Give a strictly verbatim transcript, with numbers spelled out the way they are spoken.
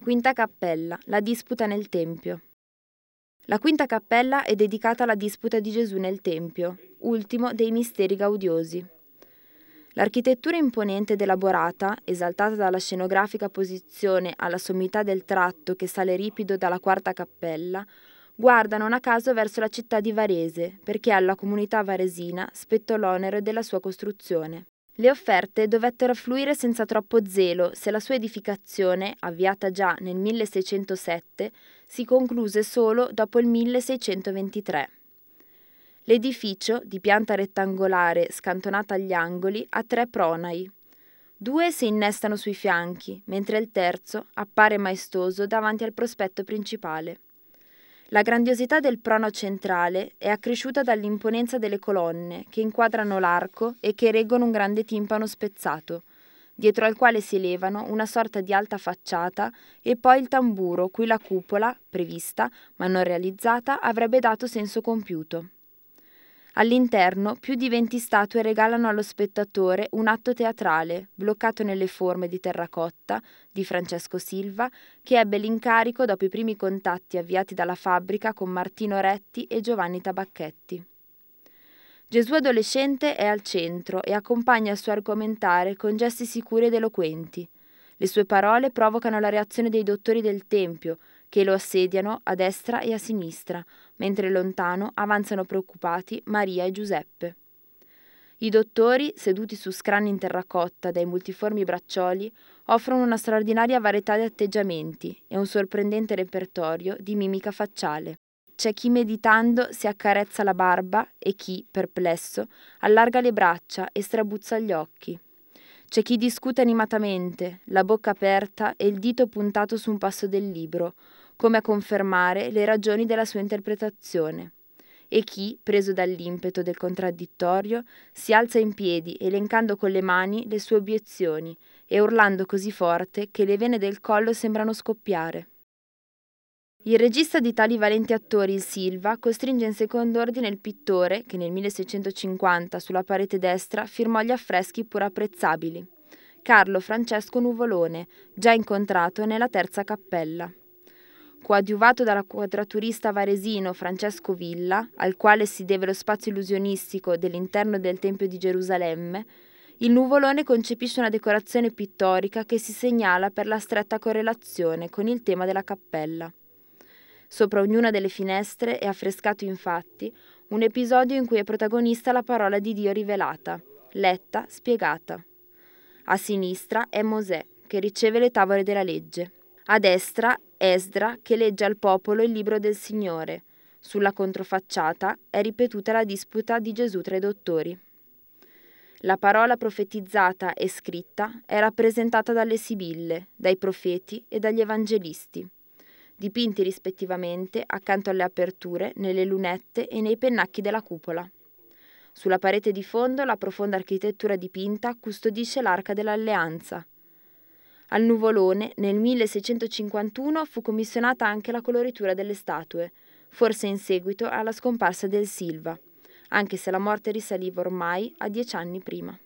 Quinta cappella, la disputa nel Tempio. La quinta cappella è dedicata alla disputa di Gesù nel Tempio, ultimo dei misteri gaudiosi. L'architettura imponente ed elaborata, esaltata dalla scenografica posizione alla sommità del tratto che sale ripido dalla quarta cappella, guarda non a caso verso la città di Varese, perché alla comunità varesina spettò l'onere della sua costruzione. Le offerte dovettero affluire senza troppo zelo se la sua edificazione, avviata già nel milleseicentosette, si concluse solo dopo il milleseicentoventitré. L'edificio, di pianta rettangolare scantonata agli angoli, ha tre pronai. Due si innestano sui fianchi, mentre il terzo appare maestoso davanti al prospetto principale. La grandiosità del prono centrale è accresciuta dall'imponenza delle colonne che inquadrano l'arco e che reggono un grande timpano spezzato, dietro al quale si elevano una sorta di alta facciata e poi il tamburo cui la cupola, prevista ma non realizzata, avrebbe dato senso compiuto. All'interno più di venti statue regalano allo spettatore un atto teatrale, bloccato nelle forme di terracotta di Francesco Silva, che ebbe l'incarico dopo i primi contatti avviati dalla fabbrica con Martino Retti e Giovanni Tabacchetti. Gesù adolescente è al centro e accompagna il suo argomentare con gesti sicuri ed eloquenti. Le sue parole provocano la reazione dei dottori del Tempio, che lo assediano a destra e a sinistra, mentre lontano avanzano preoccupati Maria e Giuseppe. I dottori, seduti su scranni in terracotta dai multiformi braccioli, offrono una straordinaria varietà di atteggiamenti e un sorprendente repertorio di mimica facciale. C'è chi meditando si accarezza la barba e chi, perplesso, allarga le braccia e strabuzza gli occhi. C'è chi discute animatamente, la bocca aperta e il dito puntato su un passo del libro, come a confermare le ragioni della sua interpretazione. E chi, preso dall'impeto del contraddittorio, si alza in piedi elencando con le mani le sue obiezioni e urlando così forte che le vene del collo sembrano scoppiare. Il regista di tali valenti attori, il Silva, costringe in secondo ordine il pittore che nel milleseicentocinquanta sulla parete destra firmò gli affreschi pur apprezzabili, Carlo Francesco Nuvolone, già incontrato nella terza cappella. Coadiuvato dalla quadraturista varesino Francesco Villa, al quale si deve lo spazio illusionistico dell'interno del Tempio di Gerusalemme, il Nuvolone concepisce una decorazione pittorica che si segnala per la stretta correlazione con il tema della cappella. Sopra ognuna delle finestre è affrescato infatti un episodio in cui è protagonista la parola di Dio rivelata, letta, spiegata. A sinistra è Mosè, che riceve le tavole della legge. A destra Esdra, che legge al popolo il libro del Signore. Sulla controfacciata è ripetuta la disputa di Gesù tra i dottori. La parola profetizzata e scritta è rappresentata dalle sibille, dai profeti e dagli evangelisti, dipinti rispettivamente accanto alle aperture, nelle lunette e nei pennacchi della cupola. Sulla parete di fondo la profonda architettura dipinta custodisce l'Arca dell'Alleanza. Al Nuvolone nel milleseicentocinquantuno fu commissionata anche la coloritura delle statue, forse in seguito alla scomparsa del Silva, anche se la morte risaliva ormai a dieci anni prima.